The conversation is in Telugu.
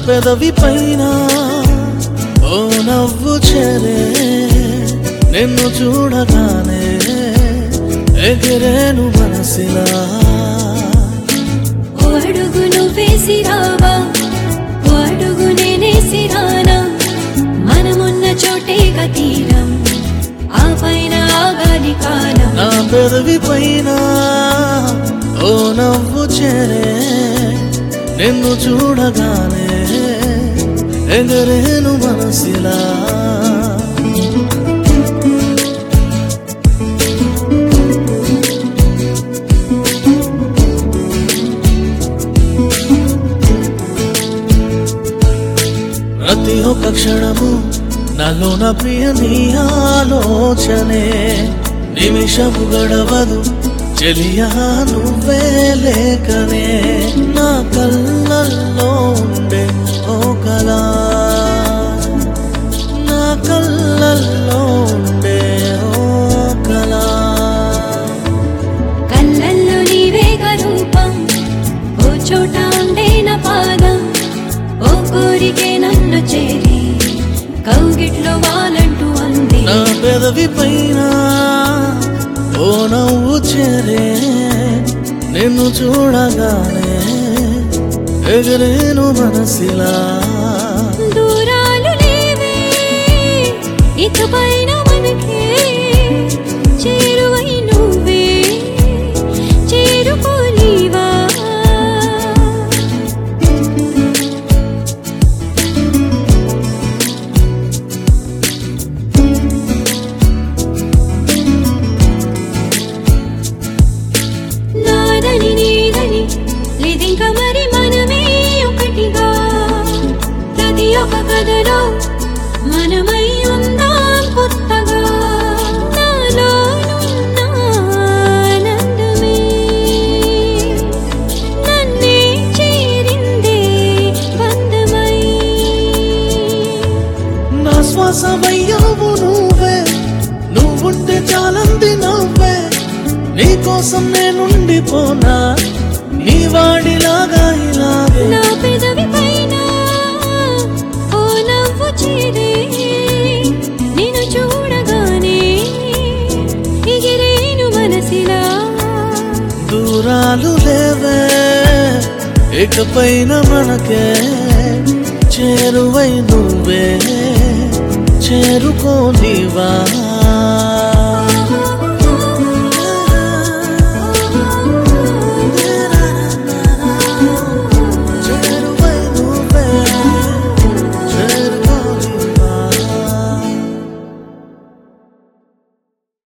పెదవి పైన ఓ నవ్వు చెరే నిన్ను చూడగానే ఎగిరేను మనసిలా ఓ అడుగు నువ్వేసి రావా ఓ అడుగు నేనేసి రానా మనమున్న చోటే తీరం ఆ పైన ఆగాలి కాలం నా పెదవి పైన ఓ నవ్వు చెరే నిన్ను చూడగానే ఎగరేను మనసిలా ప్రతి ఒక్క క్షణము నాలోన ప్రియ నీ ఆలోచనే నిమిషము గడవదు చెలియా నువ్వే లేకనే నా కళ్ళల్లో ఉండే ఓ కళ నా కళ్ళల్లో ఉండే ఓ కళ కళ్ళల్లో నీవేగ రూపం ఓ చోట ఉండే నా పాదం ఓ కోరికే నన్ను చేరి కౌగిట్లో వాలంటూ అంది నా పెదవి పైన ఓ నవ్వు చెరే నిన్ను చూడగానే ఎగరేను మనసిలా దూరాలు లేవే ఇకపైన మనకే చేరువై నువ్వే చేరుకోలేవా నాదని నీదని లేదింక మరి మనమే ఒకటిగా ప్రతి ఒక్క కథలో మనమై ఉందాం కొత్తగా నాలోనున్న ఆనందమే నన్నే చేరిందే బంధమై నా శ్వాసమయ్యావు నువ్వే నువ్వుంటే చాలంది నవ్వే నీకోసం నేనుండిపోనా నీ వాడిలాగా ఇలాగే నా పెదవి పైన ఓ నవ్వు చేరే నిన్ను చూడగానే ఎగిరేను మనసిలా దూరాలు లేవే ఇకపైన మనకే చేరువై నువ్వే చేరుకోనివా